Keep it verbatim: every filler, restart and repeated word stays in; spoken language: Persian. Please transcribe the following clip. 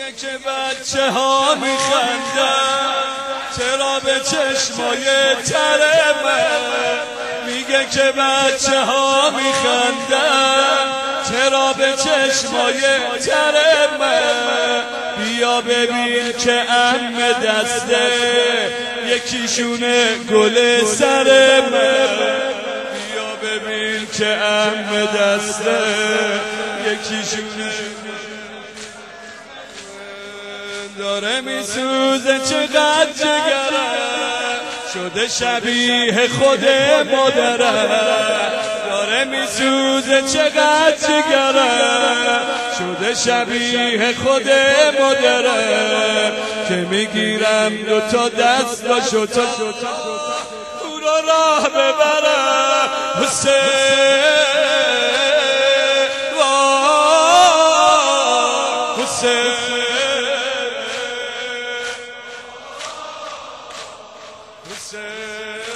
میگه که بچه ها میخندن چرا به چشمای تر من، میگه که بچه ها میخندن چرا به چشمای تر من. بیا ببین که عم دسته یکیشونه گل سر من، بیا ببین که عم دسته یکیشونه داره میسوزه چقدر جگره شده شبیه خود مادره، داره میسوزه چقدر جگره شده شبیه خود مادره که میگیرم دو تا دستاشو تا او را راه ببرم حسین حسین حسین